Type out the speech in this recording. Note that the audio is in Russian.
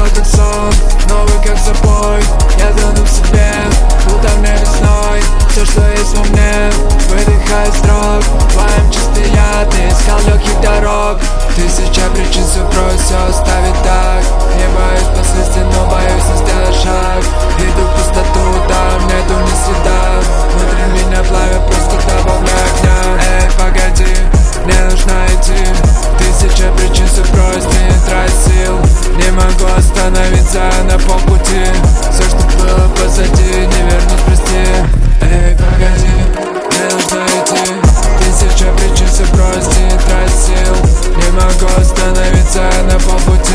как сон, новый как запой. Я тону в себе, будто в небе сной. Все, что есть во мне, выдыхаю строк. Твоим чистый яд, не искал легких дорог. Тысяча причин супруг все оставить так. Не боюсь последствий, но боюсь не сделать шаг. Иду в пустоту, там нету ни следа. Внутри меня пламя, просто добавляй огня. Эй, погоди, мне нужно идти. Тысяча причин супруг, не трать сил. Не могу остановиться на полпути. Все, что было позади, не вернуть, прости. Эй, погоди, мне нужно идти. Тысяча причин, все брось, не трать сил. Не могу остановиться на полпути.